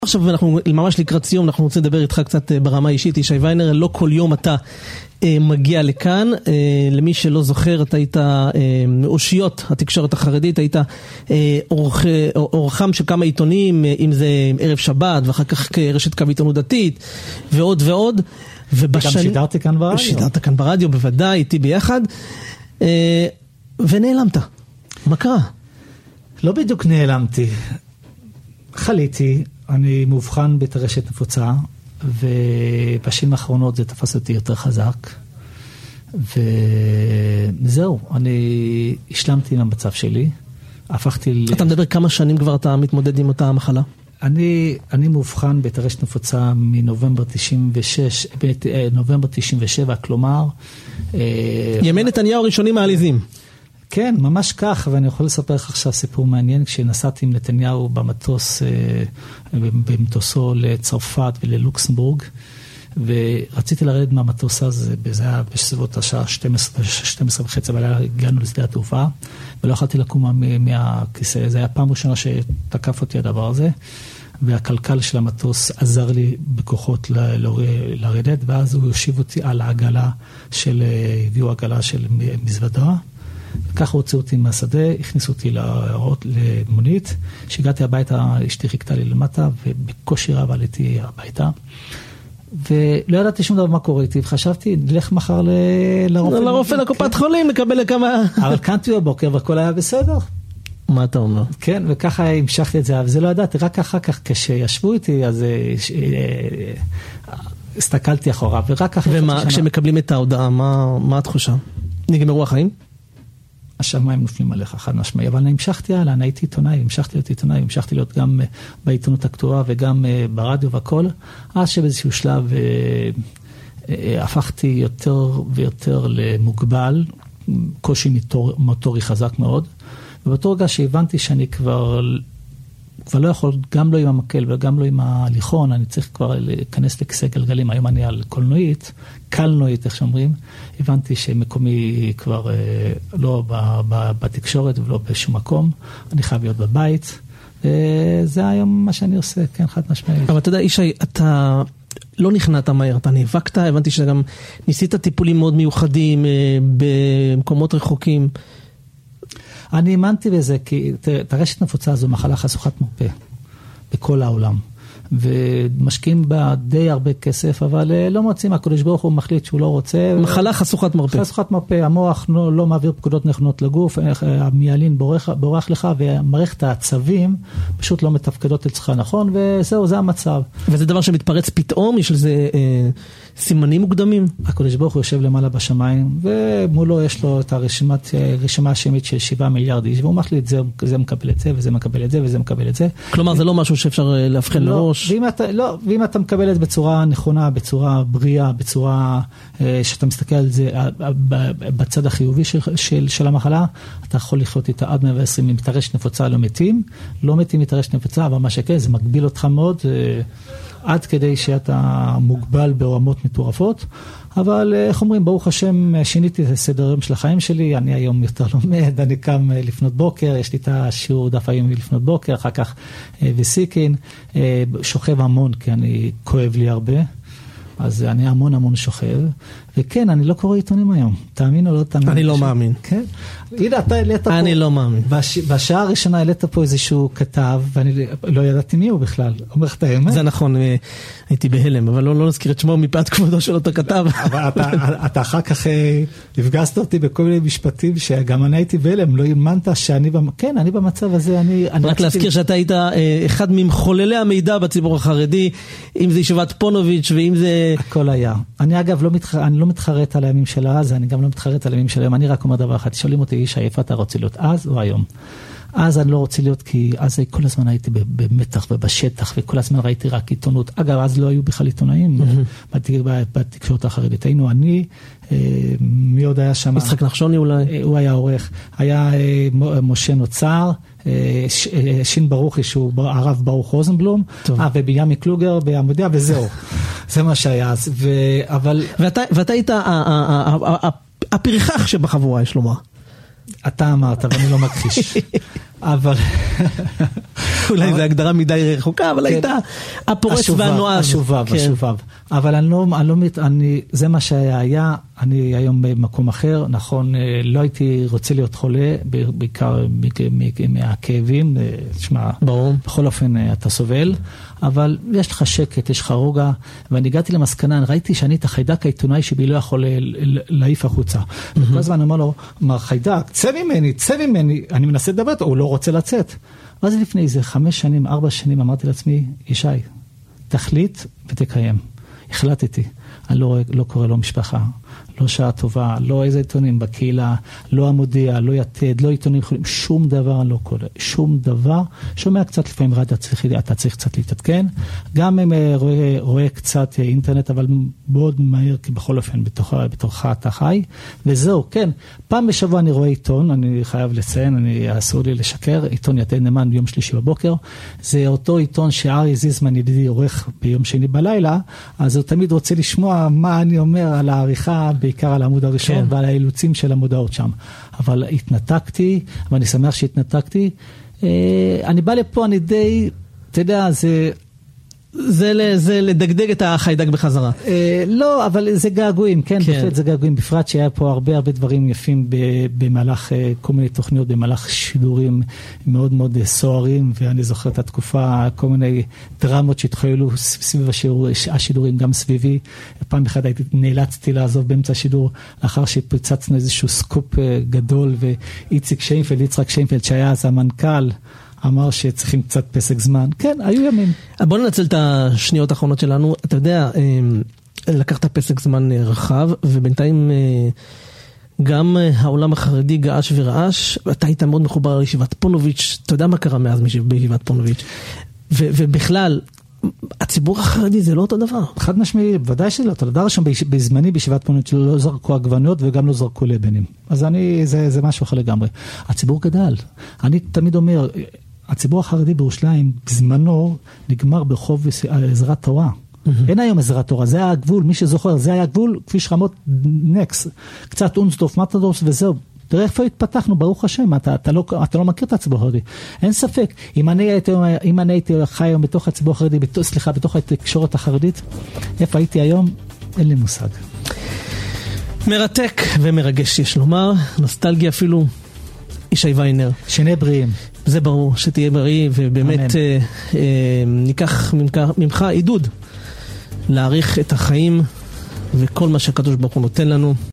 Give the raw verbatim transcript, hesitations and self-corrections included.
עכשיו אנחנו ממש לקראת סיום, אנחנו רוצים לדבר איתך קצת ברמה האישית. ישי ויינר, לא כל יום אתה אה, מגיע לכאן, אה, למי שלא זוכר, אתה היית אה, מאושיות התקשורת החרדית, היית אה, אורח, אורחם של כמה עיתונים, אה, אם זה ערב שבת ואחר כך רשת קו עיתונות דתית ועוד ועוד, ובשן... וגם שידרתי כאן ברדיו. שידרת כאן ברדיו, בוודאי, איתי ביחד, אה, ונעלמת. מה קרה? לא בדיוק נעלמתי, חליתי, אני מאובחן בטרשת נפוצה, ובשנים האחרונות זה תפס אותי יותר חזק, וזהו, אני השלמתי עם המצב שלי, הפכתי... אתה מדבר כמה שנים כבר אתה מתמודד עם אותה המחלה? אני, אני מאובחן בטרשת נפוצה מנובמבר תשעים ושש, נובמבר תשעים ושבע, כלומר... ימי נתניהו הראשונים העליזים. כן, ממש כך, ואני יכול לספר לך עכשיו סיפור מעניין, כשנסעתי עם נתניהו במטוס, במטוסו לצרפת וללוקסמבורג, ורציתי לרדת מהמטוס הזה, זה היה בסביבות השעה שתים עשרה וחצי, אבל הגענו לשדה התעופה, ולא יכולתי לקום מהכיסא, זה היה פעם ראשונה שתקף אותי הדבר הזה, והכלכל של המטוס עזר לי בכוחות לרדת, ואז הוא יושיב אותי על העגלה של, הביאו עגלה של מזוודה, וכך הוצאו אותי מהשדה, הכניסו אותי להראות למונית, שהגעתי הביתה, אשתי חיכתה לי למטה, ובקושי רב עליתי הביתה, ולא ידעתי שום דבר מה קורה איתי, וחשבתי, נלך מחר לרופא. לרופא לקופת חולים, לקבל לכמה... אבל קמתי בבוקר, והכל היה בסדר. מה אתה אומר? כן, וככה המשכתי את זה, וזה לא ידעתי, רק אחר כך כשישבו איתי, אז הסתכלתי אחורה, ורק אחרי... ומה, כשמקבלים את ההודעה, מה התחושה? נגמרו החיים? השמיים נופלים עליך, חד משמעי, אבל אני המשכתי הלאה, אני הייתי עיתונאי, המשכתי להיות עיתונאי, המשכתי להיות גם בעיתונות הכתובה וגם ברדיו והכל, אז שבאיזשהו שלב הפכתי יותר ויותר למוגבל, קושי מוטורי חזק מאוד, ובאותו רגע שהבנתי שאני כבר, כבר לא יכול, גם לא עם המקל וגם לא עם ההליכון, אני צריך כבר להיכנס לכיסא גלגלים, היום אני על קולנועית, קלנועית, איך שאומרים, הבנתי שמקומי כבר לא בתקשורת ולא בשום מקום, אני חייב להיות בבית, וזה היום מה שאני עושה, כן, חד משמעית. אבל אתה יודע, ישי, אתה לא נכנעת מהר, אתה נאבקת, הבנתי שגם ניסית טיפולים מאוד מיוחדים במקומות רחוקים. אני האמנתי בזה, כי טרשת נפוצה זו מחלה חשוכת מרפא בכל העולם, ומשקיעים בה די הרבה כסף, אבל לא מוצאים, הקדוש ברוך הוא מחליט שהוא לא רוצה. מחלה חשוכת מרפא. חשוכת מרפא, המוח לא, לא מעביר פקודות נכונות לגוף, המיילין בורח, בורח לך, ומערכת העצבים פשוט לא מתפקדות אצלך נכון, וזהו, זה המצב. וזה דבר שמתפרץ פתאום, יש לזה אה, סימנים מוקדמים? הקדוש ברוך הוא יושב למעלה בשמיים, ומולו יש לו את הרשימת, רשימה השמית של שבעה מיליארד איש, והוא מחליט, זה, זה מקבל את זה, וזה מקבל את זה, וזה מקבל את זה. כלומר, זה לא משהו שאפשר להבחן לא, לראש? ואם אתה, לא, ואם אתה מקבל את זה בצורה נכונה, בצורה בריאה, בצורה שאתה מסתכל על זה בצד החיובי של, של, של המחלה, אתה יכול לחיות איתה עד מאה ועשרים, אם טרשת נפוצה לא מתים, לא מתים מטרשת נפוצה, אבל מה שכן, זה מגביל אותך מאוד, עד כדי שאתה מוגבל ברמות מטורפות, אבל איך אומרים, ברוך השם, שיניתי את הסדרים של החיים שלי, אני היום יותר לומד, אני קם לפנות בוקר, יש לי את השיעור דף היום לפנות בוקר, אחר כך וסיקין, שוכב המון, כי אני כואב לי הרבה, אז אני המון המון שוכב, וכן, אני לא קורא עיתונים היום, תאמין או לא תאמין? אני לא מאמין. כן? הנה, אתה העלית פה... אני לא מאמין. בשעה הראשונה העלית פה איזשהו כתב, ואני לא ידעתי מי הוא בכלל, אומר לך את האמת? זה נכון, הייתי בהלם, אבל לא נזכיר את שמו מפאת כבודו של אותו כתב. אבל אתה אחר כך הפגזת אותי בכל מיני משפטים, שגם אני הייתי בהלם, לא האמנת שאני, כן, אני במצב הזה, אני... רק להזכיר שאתה היית אחד ממחוללי המידע בציבור החרדי, אם זה ישיבת פונוביץ' ואם זה... הכל היה. אני אגב לא מתח... אני לא מתחרט על הימים של אז, אני גם לא מתחרט על הימים של היום, אני רק אומר דבר אחד, שואלים אותי, איש, איפה אתה רוצה להיות, אז או היום? אז אני לא רוצה להיות, כי אז כל הזמן הייתי במתח ובשטח, וכל הזמן ראיתי רק עיתונות. אגב, אז לא היו בכלל עיתונאים בתקשורת החרדית. היינו אני, מי עוד היה שם? יצחק נחשוני אולי? הוא היה עורך. היה משה נוצר, שין ברוכי, שהוא הרב ברוך רוזנבלום, ובנימין קלוגר בעמודיה, וזהו. זה מה שהיה אז. ואתה היית הפרחח שבחבורה, יש לומר. אתה אמרת, ואני לא מכחיש. אבל... אולי זו הגדרה מדי רחוקה, אבל הייתה הפורס והנועז. השובב, השובב. אבל אני לא, אני לא, אני, זה מה שהיה, אני היום במקום אחר, נכון, לא הייתי רוצה להיות חולה, בעיקר מהכאבים, תשמע, בכל אופן אתה סובל, אבל יש לך שקט, יש לך רוגע, ואני הגעתי למסקנה, ראיתי שאני את החיידק העיתונאי שבי לא יכול להעיף החוצה. וכל הזמן אמר לו, מר חיידק, צא ממני, צא ממני, אני מנסה לדבר, הוא לא רוצה לצאת. ואז לפני איזה חמש שנים, ארבע שנים, אמרתי לעצמי, ישי, תחליט ותקיים. החלטתי, אני לא, לא קורא לו משפחה, לא שעה טובה, לא איזה עיתונים בקהילה, לא המודיע, לא יתד, לא עיתונים יכולים, שום דבר לא קורה, שום דבר, שומע קצת לפעמים רדיו, אתה צריך קצת להתעדכן, גם אם רואה, רואה קצת אינטרנט, אבל מאוד מהר, כי בכל אופן בתוך, בתוך אתה חי, וזהו, כן, פעם בשבוע אני רואה עיתון, אני חייב לציין, אני אסור לי לשקר, עיתון יתד נאמן ביום שלישי בבוקר, זה אותו עיתון שארי זיזמן ידידי עורך ביום שני בלילה, אז הוא תמיד רוצה לשמוע מה אני אומר על העריכה, בעיקר על העמוד הראשון, כן. ועל האילוצים של המודעות שם. אבל התנתקתי, ואני שמח שהתנתקתי. אני בא לפה, אני די, אתה יודע, זה... זה, זה לדגדג את החיידק בחזרה. לא, אבל זה געגועים, כן, כן. בהחלט זה געגועים, בפרט שהיה פה הרבה הרבה דברים יפים במהלך כל מיני תוכניות, במהלך שידורים מאוד מאוד סוערים, ואני זוכר את התקופה, כל מיני דרמות שהתחוללו סביב השידור, השידורים, גם סביבי. פעם אחת הייתי, נאלצתי לעזוב באמצע השידור, לאחר שפוצצנו איזשהו סקופ גדול, ואיציק שיינפלד, יצחק שיינפלד, שהיה אז המנכ"ל, אמר שצריכים קצת פסק זמן. כן, היו ימים. בוא ננצל את השניות האחרונות שלנו. אתה יודע, לקחת פסק זמן רחב, ובינתיים גם העולם החרדי געש ורעש, אתה היית מאוד מחובר לישיבת פונוביץ', אתה יודע מה קרה מאז בישיבת פונוביץ', ובכלל, הציבור החרדי זה לא אותו דבר. חד משמעי, ודאי שלא. אתה יודע שם בזמני בישיבת פונוביץ' לא זרקו עגבניות וגם לא זרקו לבנים. אז אני, זה, זה משהו אחר לגמרי. הציבור גדל. אני תמיד אומר, הציבור החרדי בירושלים בזמנו נגמר ברחוב עזרת תורה. אין היום עזרת תורה, זה היה הגבול, מי שזוכר, זה היה הגבול, כפי שרמות נקס, קצת אונסדורף, מטרדורף וזהו. תראה איפה התפתחנו, ברוך השם, אתה, אתה, לא, אתה לא מכיר את הציבור החרדי. אין ספק, אם אני הייתי, אם אני הייתי חי היום בתוך הציבור החרדי, בתוך, סליחה, בתוך התקשורת החרדית, איפה הייתי היום, אין לי מושג. מרתק ומרגש, יש לומר, נוסטלגיה אפילו, ישי ויינר. שני בריאים. זה ברור, שתהיה בריא, ובאמת אה, אה, ניקח ממך, ממך עידוד, להעריך את החיים, וכל מה שהקדוש ברוך הוא נותן לנו.